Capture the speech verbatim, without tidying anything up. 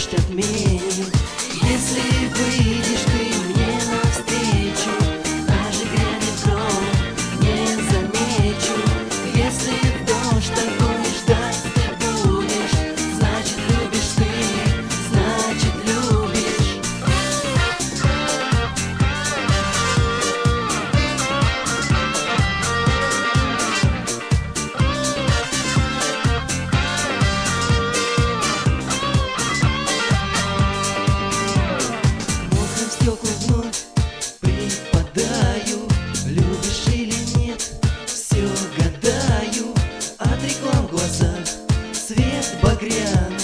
дождь отменим. Если выйдешь ты мне навстречу, даже грянет гром, не замечу. Если в дождь такой ждать ты будешь, значит любишь ты, значит любишь. Мокрым стеклам вновь припадаю, любишь или нет, все гадаю. От реклам в глазах свет багряный.